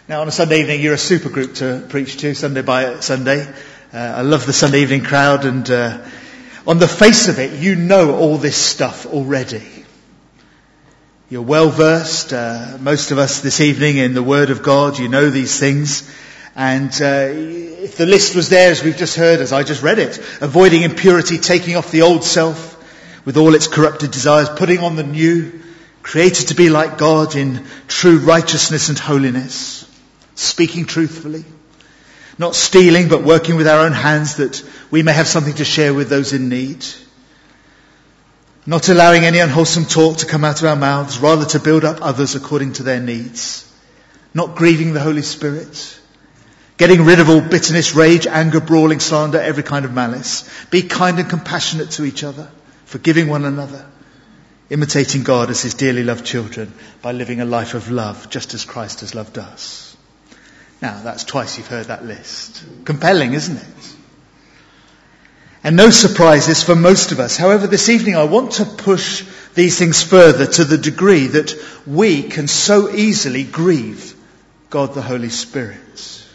Now, on a Sunday evening, you're a super group to preach to, Sunday by Sunday. I love the Sunday evening crowd, and on the face of it, you know all this stuff already. You're well versed, most of us this evening, in the Word of God. You know these things. And if the list was there, as we've just heard, as I just read it, avoiding impurity, taking off the old self with all its corrupted desires, putting on the new, created to be like God in true righteousness and holiness, speaking truthfully, not stealing but working with our own hands that we may have something to share with those in need, not allowing any unwholesome talk to come out of our mouths, rather to build up others according to their needs, not grieving the Holy Spirit, getting rid of all bitterness, rage, anger, brawling, slander, every kind of malice. Be kind and compassionate to each other, forgiving one another, imitating God as his dearly loved children by living a life of love, just as Christ has loved us. Now, that's twice you've heard that list. Compelling, isn't it? And no surprises for most of us. However, this evening I want to push these things further to the degree that we can so easily grieve God the Holy Spirit.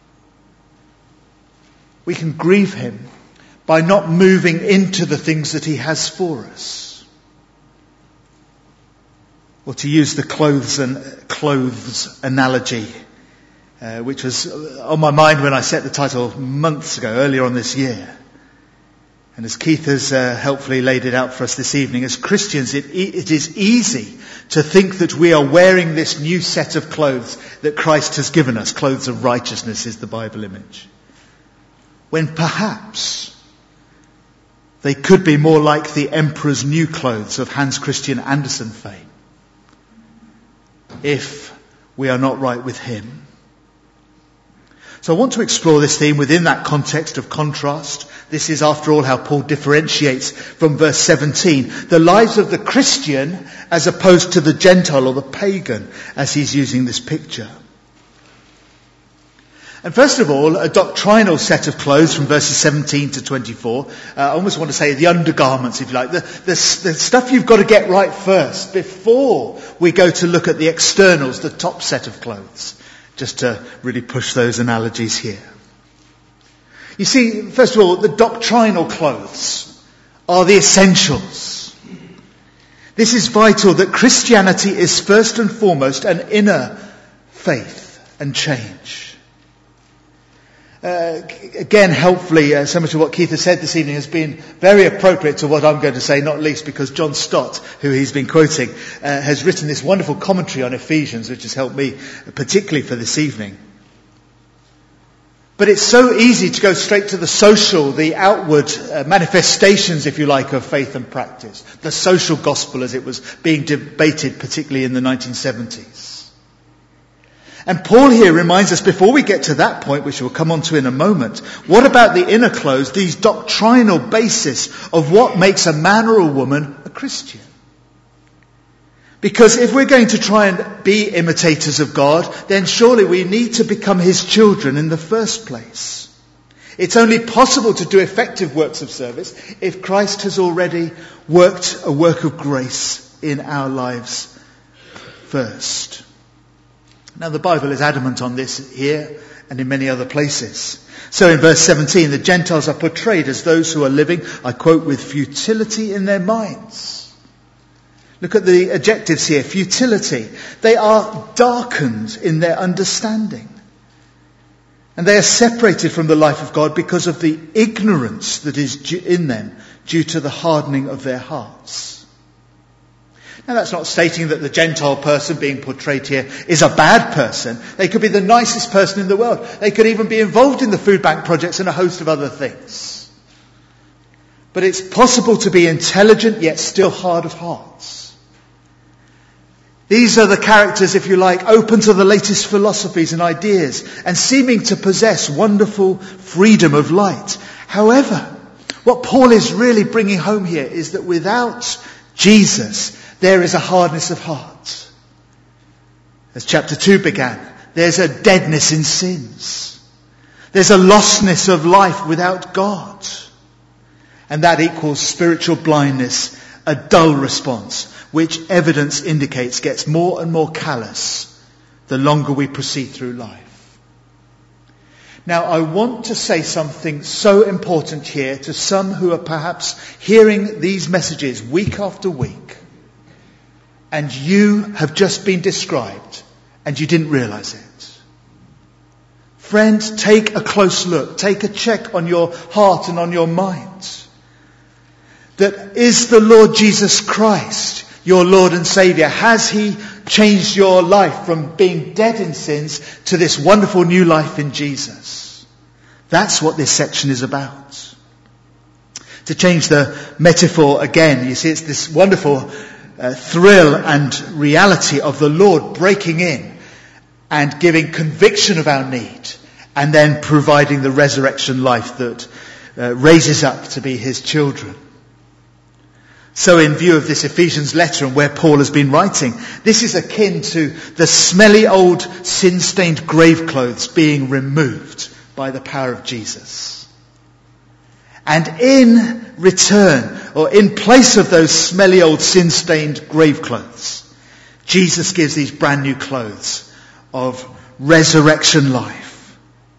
We can grieve him by not moving into the things that he has for us. Or to use the clothes analogy, which was on my mind when I set the title months ago, earlier on this year. And as Keith has helpfully laid it out for us this evening, as Christians it is easy to think that we are wearing this new set of clothes that Christ has given us. Clothes of righteousness is the Bible image. When perhaps they could be more like the Emperor's new clothes of Hans Christian Andersen fame, if we are not right with him. So I want to explore this theme within that context of contrast. This is, after all, how Paul differentiates from verse 17 the lives of the Christian as opposed to the Gentile or the pagan, as he's using this picture. And first of all, a doctrinal set of clothes from verses 17 to 24. I almost want to say the undergarments, if you like. The stuff you've got to get right first before we go to look at the externals, the top set of clothes. Just to really push those analogies here. You see, first of all, the doctrinal clothes are the essentials. This is vital, that Christianity is first and foremost an inner faith and change. Again, helpfully, so much of what Keith has said this evening has been very appropriate to what I'm going to say, not least because John Stott, who he's been quoting, has written this wonderful commentary on Ephesians, which has helped me particularly for this evening. But it's so easy to go straight to the social, the outward manifestations, if you like, of faith and practice. The social gospel as it was being debated, particularly in the 1970s. And Paul here reminds us, before we get to that point, which we'll come on to in a moment, what about the inner clothes, these doctrinal basis of what makes a man or a woman a Christian? Because if we're going to try and be imitators of God, then surely we need to become his children in the first place. It's only possible to do effective works of service if Christ has already worked a work of grace in our lives first. Now the Bible is adamant on this here and in many other places. So in verse 17, the Gentiles are portrayed as those who are living, I quote, with futility in their minds. Look at the adjectives here, futility. They are darkened in their understanding. And they are separated from the life of God because of the ignorance that is in them due to the hardening of their hearts. Now that's not stating that the Gentile person being portrayed here is a bad person. They could be the nicest person in the world. They could even be involved in the food bank projects and a host of other things. But it's possible to be intelligent yet still hard of hearts. These are the characters, if you like, open to the latest philosophies and ideas and seeming to possess wonderful freedom of light. However, what Paul is really bringing home here is that without Jesus, there is a hardness of heart. As chapter 2 began, there's a deadness in sins. There's a lostness of life without God. And that equals spiritual blindness, a dull response, which evidence indicates gets more and more callous the longer we proceed through life. Now, I want to say something so important here to some who are perhaps hearing these messages week after week, and you have just been described and you didn't realize it. Friend, take a close look. Take a check on your heart and on your mind. That is the Lord Jesus Christ your Lord and Saviour? Has He changed your life from being dead in sins to this wonderful new life in Jesus? That's what this section is about. To change the metaphor again, you see, it's this wonderful thrill and reality of the Lord breaking in and giving conviction of our need, and then providing the resurrection life that raises up to be His children. So in view of this Ephesians letter and where Paul has been writing, this is akin to the smelly old sin-stained grave clothes being removed by the power of Jesus. And in return, or in place of those smelly old sin-stained grave clothes, Jesus gives these brand new clothes of resurrection life.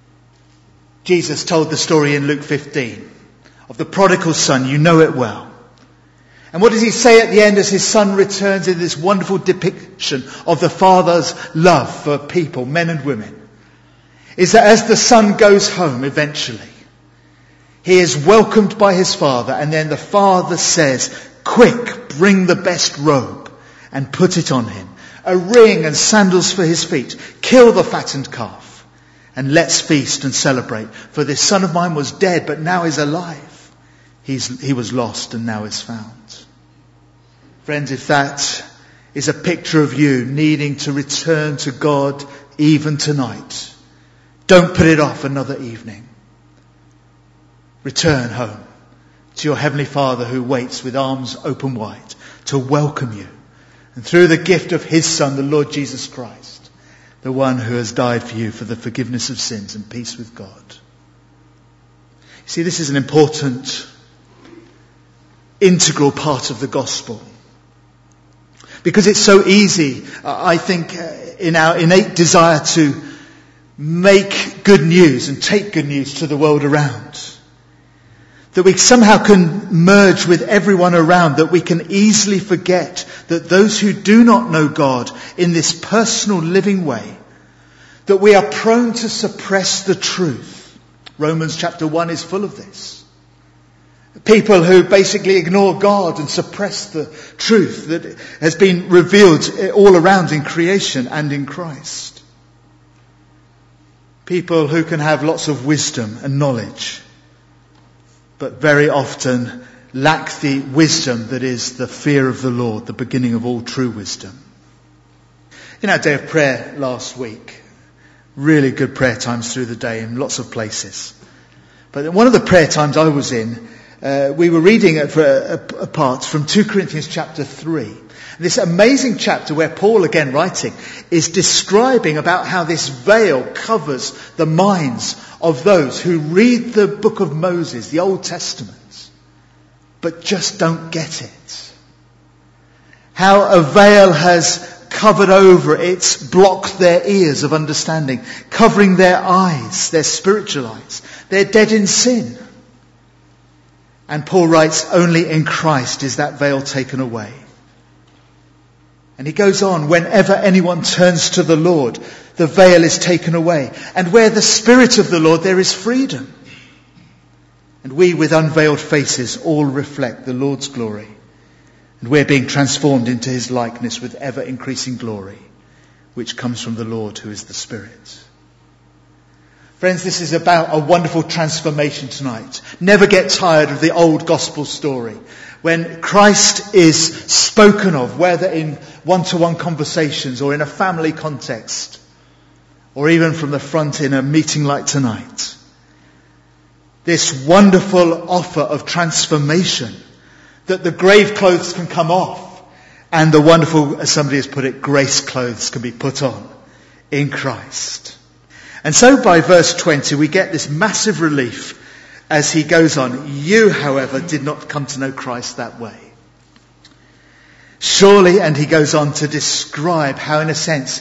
Jesus told the story in Luke 15 of the prodigal son. You know it well. And what does he say at the end as his son returns in this wonderful depiction of the Father's love for people, men and women? Is that as the son goes home eventually, he is welcomed by his father, and then the father says, "Quick, bring the best robe and put it on him, a ring and sandals for his feet. Kill the fattened calf and let's feast and celebrate. For this son of mine was dead but now is alive. He was lost and now is found." Friends, if that is a picture of you needing to return to God even tonight, don't put it off another evening. Return home to your Heavenly Father who waits with arms open wide to welcome you. And through the gift of His Son, the Lord Jesus Christ, the one who has died for you for the forgiveness of sins and peace with God. You see, this is an important, integral part of the gospel. Because it's so easy, I think, in our innate desire to make good news and take good news to the world around, that we somehow can merge with everyone around, that we can easily forget that those who do not know God in this personal living way, that we are prone to suppress the truth. Romans chapter 1 is full of this. People who basically ignore God and suppress the truth that has been revealed all around in creation and in Christ. People who can have lots of wisdom and knowledge, but very often lack the wisdom that is the fear of the Lord, the beginning of all true wisdom. In our day of prayer last week, really good prayer times through the day in lots of places. But in one of the prayer times I was in, we were reading a part from 2 Corinthians chapter 3. This amazing chapter where Paul, again writing, is describing about how this veil covers the minds of those who read the book of Moses, the Old Testament, but just don't get it. How a veil has covered over, it's blocked their ears of understanding, covering their eyes, their spiritual eyes. They're dead in sin. And Paul writes, only in Christ is that veil taken away. And he goes on, whenever anyone turns to the Lord, the veil is taken away. And where the Spirit of the Lord, there is freedom. And we with unveiled faces all reflect the Lord's glory. And we're being transformed into His likeness with ever increasing glory, which comes from the Lord who is the Spirit. Friends, this is about a wonderful transformation tonight. Never get tired of the old gospel story. When Christ is spoken of, whether in one-to-one conversations or in a family context, or even from the front in a meeting like tonight, this wonderful offer of transformation, that the grave clothes can come off, and the wonderful, as somebody has put it, grace clothes can be put on in Christ. And so by verse 20 we get this massive relief as he goes on. You, however, did not come to know Christ that way. Surely, and he goes on to describe how, in a sense,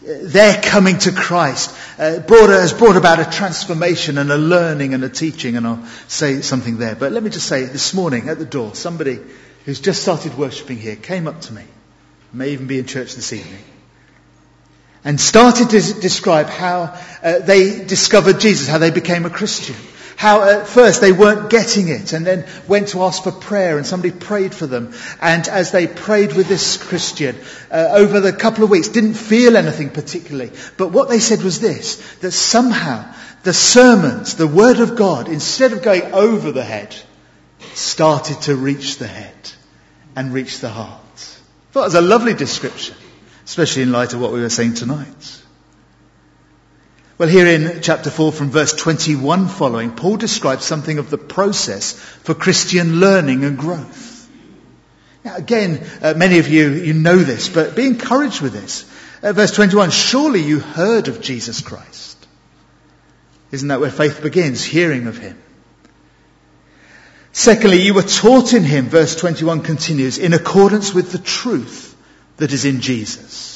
their coming to Christ has brought about a transformation and a learning and a teaching, and I'll say something there. But let me just say, this morning at the door, somebody who's just started worshipping here came up to me, may even be in church this evening, and started to describe how they discovered Jesus, how they became a Christian. How at first they weren't getting it, and then went to ask for prayer, and somebody prayed for them. And as they prayed with this Christian, over the couple of weeks, didn't feel anything particularly. But what they said was this, that somehow the sermons, the Word of God, instead of going over the head, started to reach the head and reach the heart. I thought it was a lovely description, especially in light of what we were saying tonight. Well, here in chapter 4 from verse 21 following, Paul describes something of the process for Christian learning and growth. Now again, many of you know this, but be encouraged with this. Verse 21, surely you heard of Jesus Christ. Isn't that where faith begins? Hearing of him. Secondly, you were taught in him, verse 21 continues, in accordance with the truth that is in Jesus.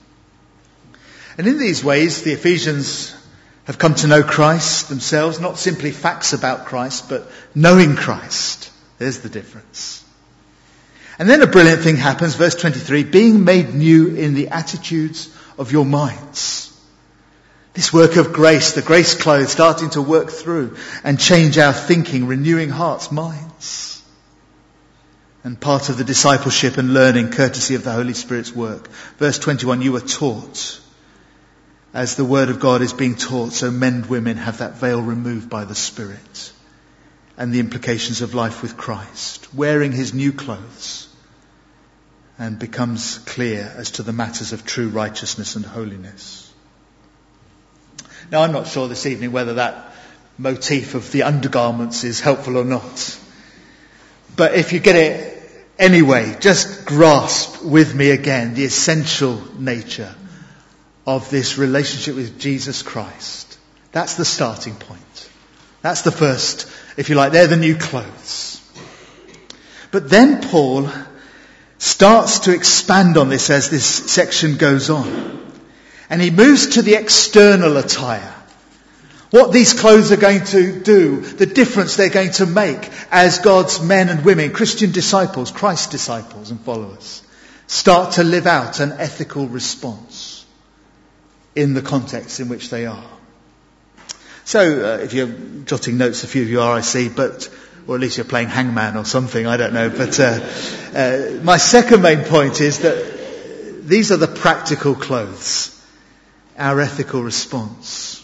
And in these ways, the Ephesians have come to know Christ themselves, not simply facts about Christ, but knowing Christ. There's the difference. And then a brilliant thing happens, verse 23, being made new in the attitudes of your minds. This work of grace, the grace clothes, starting to work through and change our thinking, renewing hearts, minds. And part of the discipleship and learning, courtesy of the Holy Spirit's work. Verse 21, you were taught. As the Word of God is being taught, so men and women have that veil removed by the Spirit and the implications of life with Christ, wearing his new clothes, and becomes clear as to the matters of true righteousness and holiness. Now, I'm not sure this evening whether that motif of the undergarments is helpful or not. But if you get it anyway, just grasp with me again the essential nature of this relationship with Jesus Christ. That's the starting point. That's the first, if you like, they're the new clothes. But then Paul starts to expand on this as this section goes on. And he moves to the external attire. What these clothes are going to do, the difference they're going to make as God's men and women, Christian disciples, Christ disciples and followers, start to live out an ethical response in the context in which they are. So, if you're jotting notes, a few of you are, I see, or at least you're playing hangman or something, I don't know. But my second main point is that these are the practical clothes, our ethical response.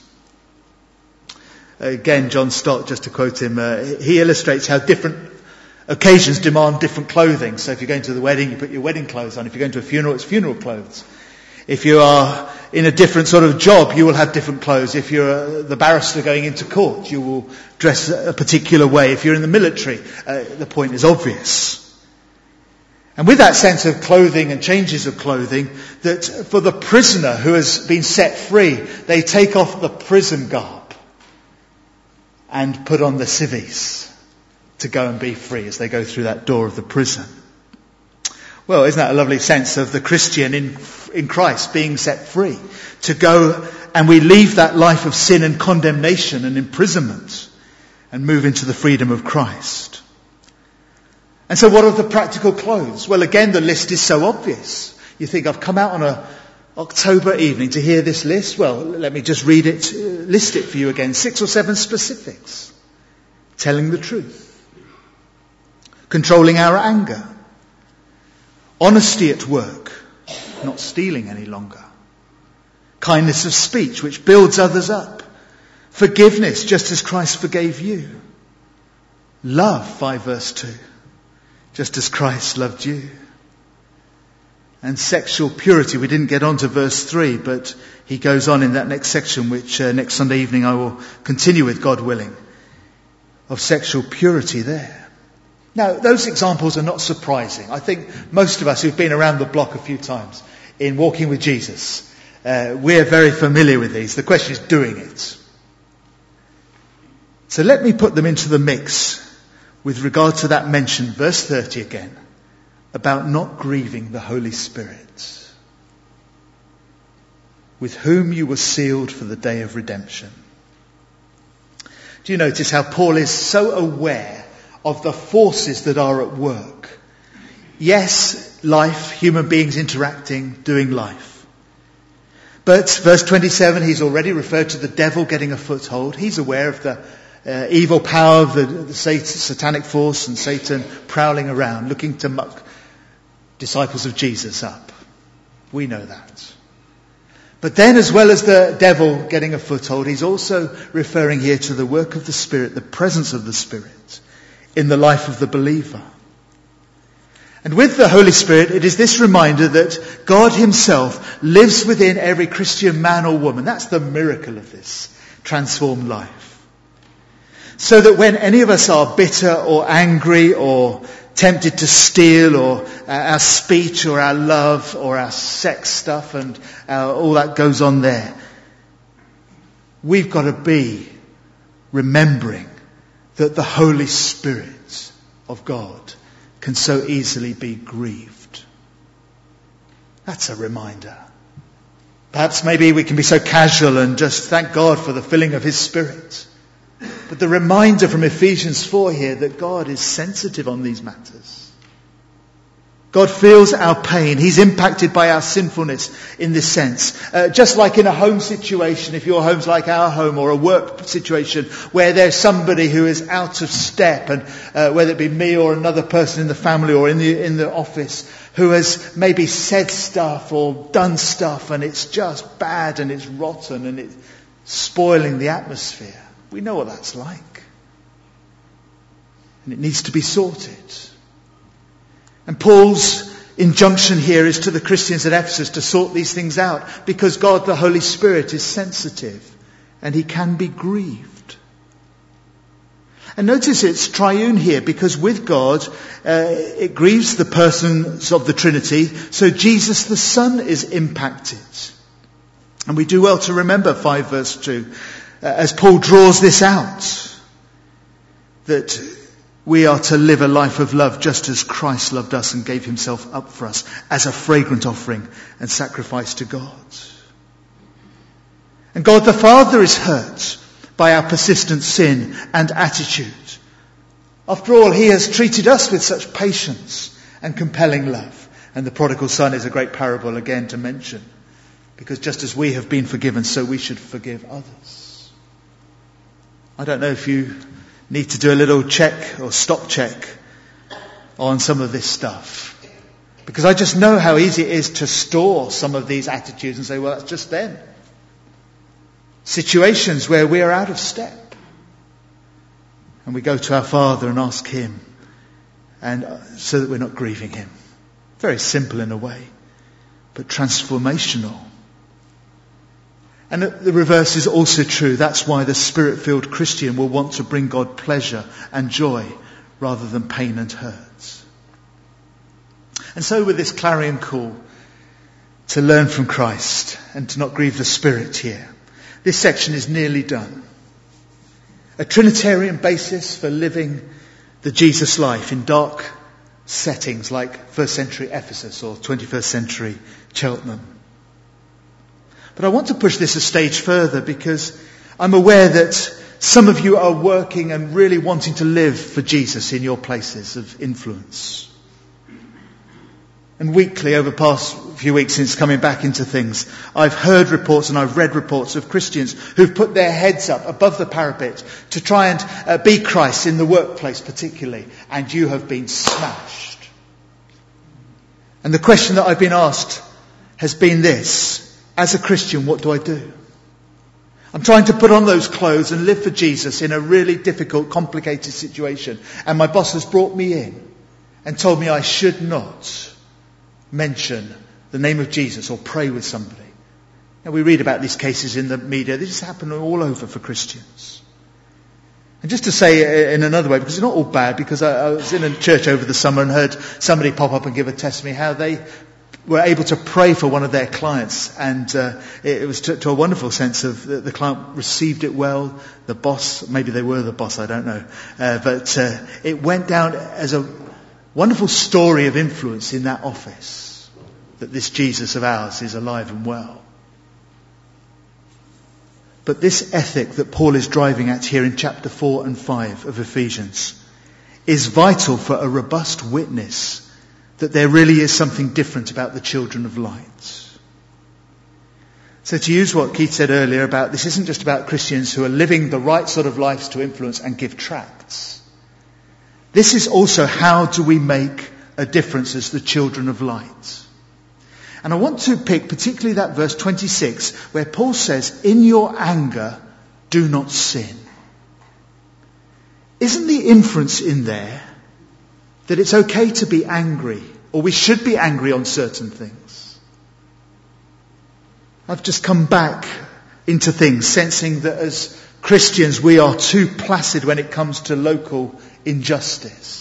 Again, John Stott, just to quote him, he illustrates how different occasions demand different clothing. So if you're going to the wedding, you put your wedding clothes on. If you're going to a funeral, it's funeral clothes. If you are in a different sort of job, you will have different clothes. If you're the barrister going into court, you will dress a particular way. If you're in the military, the point is obvious. And with that sense of clothing and changes of clothing, that for the prisoner who has been set free, they take off the prison garb and put on the civis to go and be free as they go through that door of the prison. Well, isn't that a lovely sense of the Christian in Christ being set free? To go and we leave that life of sin and condemnation and imprisonment and move into the freedom of Christ. And so what are the practical clothes? Well, again, the list is so obvious. You think, I've come out on a October evening to hear this list. Well, let me just list it for you again. 6 or 7 specifics. Telling the truth. Controlling our anger. Honesty at work, not stealing any longer. Kindness of speech, which builds others up. Forgiveness, just as Christ forgave you. Love, 5 verse 2, just as Christ loved you. And sexual purity, we didn't get on to verse 3, but he goes on in that next section, which next Sunday evening I will continue with, God willing, of sexual purity there. Now, those examples are not surprising. I think most of us who've been around the block a few times in walking with Jesus, we're very familiar with these. The question is doing it. So let me put them into the mix with regard to that mention, verse 30 again, about not grieving the Holy Spirit. with whom you were sealed for the day of redemption. Do you notice how Paul is so aware of the forces that are at work? Yes, life, human beings interacting, doing life. But verse 27, he's already referred to the devil getting a foothold. He's aware of the evil power of the satanic force and Satan prowling around, looking to muck disciples of Jesus up. We know that. But then, as well as the devil getting a foothold, he's also referring here to the work of the Spirit, the presence of the Spirit in the life of the believer. And with the Holy Spirit, it is this reminder that God himself lives within every Christian man or woman. That's the miracle of this transformed life. So that when any of us are bitter or angry or tempted to steal, or our speech or our love or our sex stuff and all that goes on there, we've got to be remembering that the Holy Spirit of God can so easily be grieved. That's a reminder. Perhaps maybe we can be so casual and just thank God for the filling of his Spirit. But the reminder from Ephesians 4 here that God is sensitive on these matters. God feels our pain. He's impacted by our sinfulness in this sense. Just like in a home situation, if your home's like our home, or a work situation where there's somebody who is out of step, and whether it be me or another person in the family or in the office who has maybe said stuff or done stuff, and it's just bad and it's rotten and it's spoiling the atmosphere. We know what that's like. And it needs to be sorted. And Paul's injunction here is to the Christians at Ephesus to sort these things out, because God, the Holy Spirit, is sensitive and he can be grieved. And notice it's triune here, because with God, it grieves the persons of the Trinity. So Jesus the Son is impacted. And we do well to remember 5 verse 2. As Paul draws this out, that we are to live a life of love just as Christ loved us and gave himself up for us as a fragrant offering and sacrifice to God. And God the Father is hurt by our persistent sin and attitude. After all, he has treated us with such patience and compelling love. And the prodigal son is a great parable again to mention, because just as we have been forgiven, so we should forgive others. I don't know if you need to do a little check or stop check on some of this stuff, because I just know how easy it is to store some of these attitudes and say, well, that's just them. Situations where we are out of step. And we go to our Father and ask him, and so that we're not grieving him. Very simple in a way, but transformational. And the reverse is also true. That's why the Spirit-filled Christian will want to bring God pleasure and joy rather than pain and hurt. And so with this clarion call to learn from Christ and to not grieve the Spirit here, this section is nearly done. A Trinitarian basis for living the Jesus life in dark settings like first century Ephesus or 21st century Cheltenham. But I want to push this a stage further, because I'm aware that some of you are working and really wanting to live for Jesus in your places of influence. And weekly, over the past few weeks since coming back into things, I've heard reports and I've read reports of Christians who've put their heads up above the parapet to try and be Christ in the workplace particularly, and you have been smashed. And the question that I've been asked has been this: as a Christian, what do I do? I'm trying to put on those clothes and live for Jesus in a really difficult, complicated situation. And my boss has brought me in and told me I should not mention the name of Jesus or pray with somebody. Now, we read about these cases in the media. They just happen all over for Christians. And just to say in another way, because it's not all bad, because I was in a church over the summer and heard somebody pop up and give a testimony how they were able to pray for one of their clients, and it was to a wonderful sense of the client received it well. The boss, maybe they were the boss, I don't know, but it went down as a wonderful story of influence in that office, that this Jesus of ours is alive and well. But this ethic that Paul is driving at here in chapter 4 and 5 of Ephesians is vital for a robust witness that there really is something different about the children of light. So to use what Keith said earlier about this isn't just about Christians who are living the right sort of lives to influence and give tracts. This is also how do we make a difference as the children of light. And I want to pick particularly that verse 26 where Paul says, in your anger, do not sin. Isn't the inference in there that it's okay to be angry, or we should be angry on certain things? I've just come back into things, sensing that as Christians we are too placid when it comes to local injustice.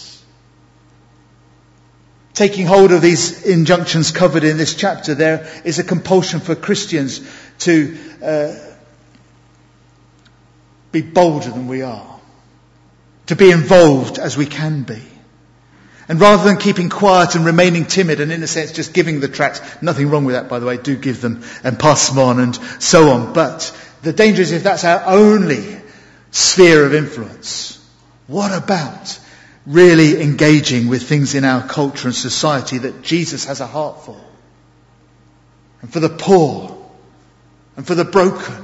Taking hold of these injunctions covered in this chapter, there is a compulsion for Christians to be bolder than we are, to be involved as we can be. And rather than keeping quiet and remaining timid and in a sense just giving the tracts, nothing wrong with that by the way, do give them and pass them on and so on. But the danger is if that's our only sphere of influence, what about really engaging with things in our culture and society that Jesus has a heart for? And for the poor and for the broken.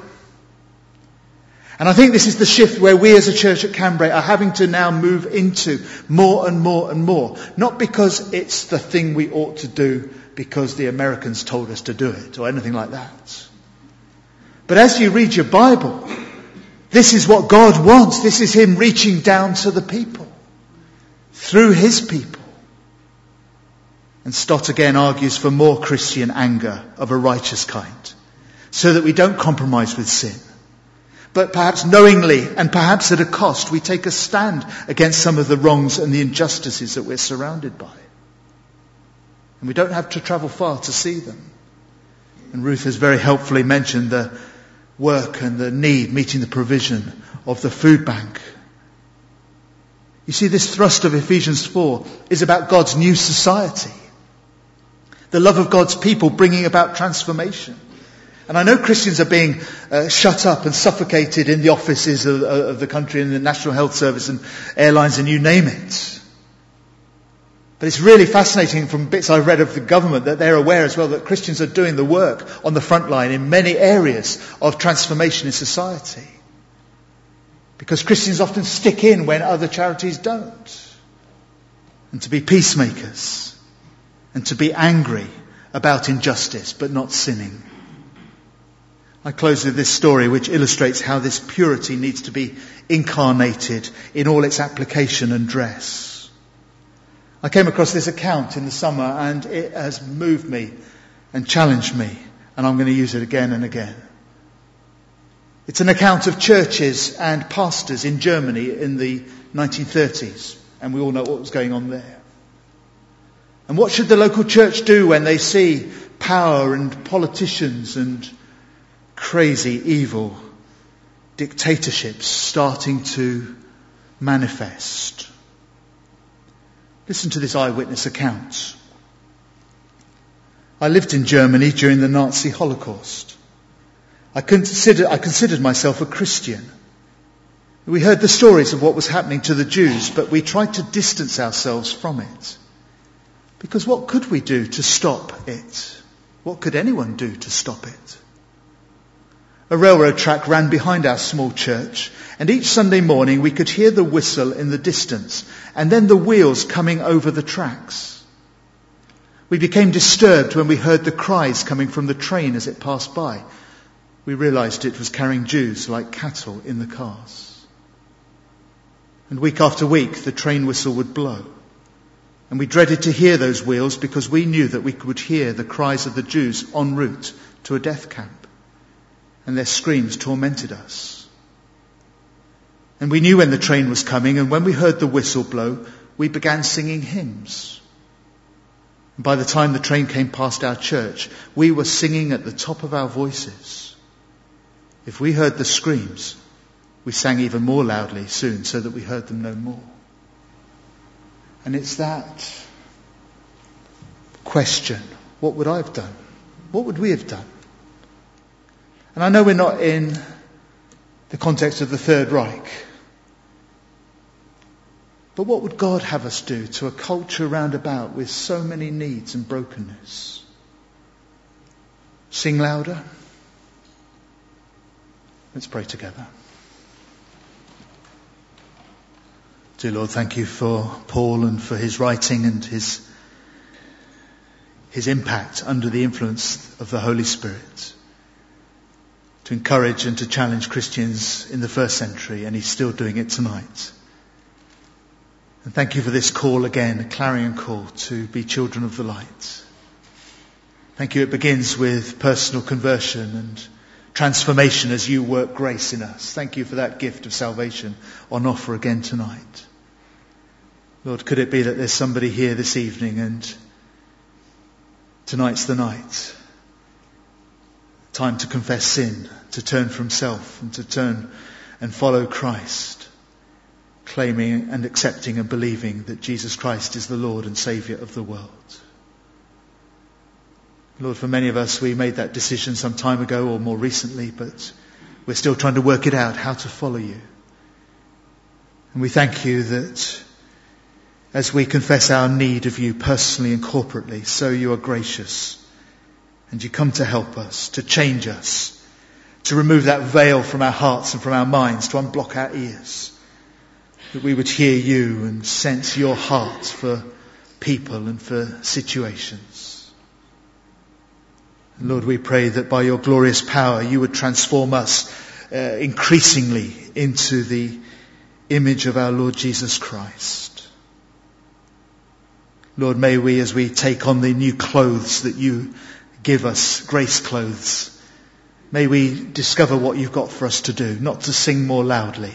And I think this is the shift where we as a church at Cambrai are having to now move into more and more and more. Not because it's the thing we ought to do because the Americans told us to do it or anything like that. But as you read your Bible, this is what God wants. This is Him reaching down to the people through His people. And Stott again argues for more Christian anger of a righteous kind so that we don't compromise with sin. But perhaps knowingly and perhaps at a cost, we take a stand against some of the wrongs and the injustices that we're surrounded by. And we don't have to travel far to see them. And Ruth has very helpfully mentioned the work and the need meeting the provision of the food bank. You see, this thrust of Ephesians 4 is about God's new society. The love of God's people bringing about transformation. And I know Christians are being shut up and suffocated in the offices of the country and the National Health Service and airlines and you name it. But it's really fascinating from bits I've read of the government that they're aware as well that Christians are doing the work on the front line in many areas of transformation in society. Because Christians often stick in when other charities don't. And to be peacemakers. And to be angry about injustice but not sinning. I close with this story which illustrates how this purity needs to be incarnated in all its application and dress. I came across this account in the summer and it has moved me and challenged me, and I'm going to use it again and again. It's an account of churches and pastors in Germany in the 1930s, and we all know what was going on there. And what should the local church do when they see power and politicians and crazy, evil dictatorships starting to manifest? Listen to this eyewitness account. I lived in Germany during the Nazi Holocaust. I considered myself a Christian. We heard the stories of what was happening to the Jews, but we tried to distance ourselves from it. Because what could we do to stop it? What could anyone do to stop it? A railroad track ran behind our small church, and each Sunday morning we could hear the whistle in the distance, and then the wheels coming over the tracks. We became disturbed when we heard the cries coming from the train as it passed by. We realized it was carrying Jews like cattle in the cars. And week after week the train whistle would blow. And we dreaded to hear those wheels because we knew that we could hear the cries of the Jews en route to a death camp. And their screams tormented us. And we knew when the train was coming, and when we heard the whistle blow, we began singing hymns. And by the time the train came past our church, we were singing at the top of our voices. If we heard the screams, we sang even more loudly soon so that we heard them no more. And it's that question, what would I have done? What would we have done? And I know we're not in the context of the Third Reich. But what would God have us do to a culture round about with so many needs and brokenness? Sing louder? Let's pray together. Dear Lord, thank you for Paul and for his writing and his impact under the influence of the Holy Spirit to encourage and to challenge Christians in the first century, and he's still doing it tonight. And thank you for this call again, a clarion call to be children of the light. Thank you, it begins with personal conversion and transformation as you work grace in us. Thank you for that gift of salvation on offer again tonight. Lord, could it be that there's somebody here this evening and tonight's the night. Time to confess sin, to turn from self and to turn and follow Christ, claiming and accepting and believing that Jesus Christ is the Lord and Saviour of the world. Lord, for many of us, we made that decision some time ago or more recently, but we're still trying to work it out, how to follow you. And we thank you that as we confess our need of you personally and corporately, so you are gracious and you come to help us, to change us, to remove that veil from our hearts and from our minds, to unblock our ears, that we would hear you and sense your heart for people and for situations. And Lord, we pray that by your glorious power you would transform us increasingly into the image of our Lord Jesus Christ. Lord, may we, as we take on the new clothes that you give us, grace clothes, may we discover what you've got for us to do, not to sing more loudly,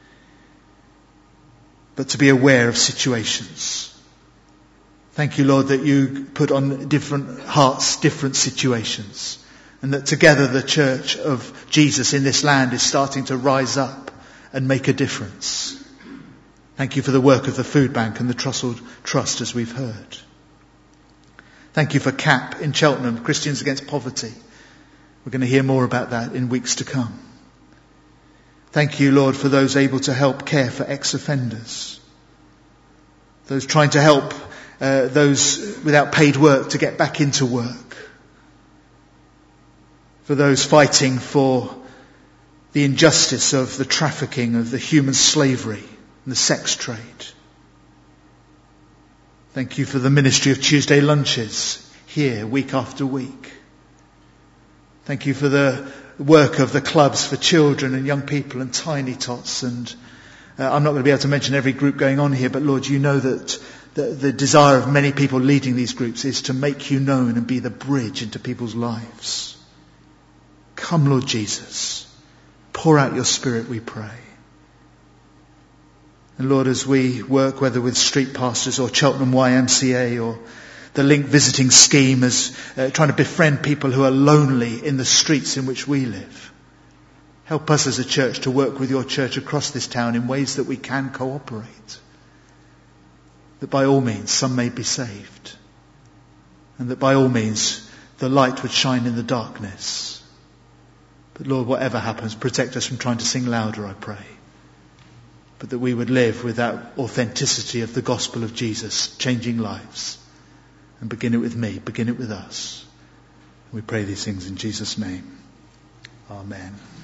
but to be aware of situations. Thank you, Lord, that you put on different hearts, different situations, and that together the church of Jesus in this land is starting to rise up and make a difference. Thank you for the work of the food bank and the Trussell Trust, as we've heard. Thank you for CAP in Cheltenham, Christians Against Poverty. We're going to hear more about that in weeks to come. Thank you, Lord, for those able to help care for ex-offenders. Those trying to help those without paid work to get back into work. For those fighting for the injustice of the trafficking, of the human slavery and the sex trade. Thank you for the ministry of Tuesday lunches here week after week. Thank you for the work of the clubs for children and young people and Tiny Tots. And I'm not going to be able to mention every group going on here, but Lord, you know that the desire of many people leading these groups is to make you known and be the bridge into people's lives. Come, Lord Jesus, pour out your Spirit, we pray. And Lord, as we work, whether with street pastors or Cheltenham YMCA or the Link visiting scheme, as trying to befriend people who are lonely in the streets in which we live, help us as a church to work with your church across this town in ways that we can cooperate. That by all means some may be saved. And that by all means the light would shine in the darkness. But Lord, whatever happens, protect us from trying to sing louder, I pray. But that we would live with that authenticity of the gospel of Jesus, changing lives. And begin it with me, begin it with us. We pray these things in Jesus' name. Amen.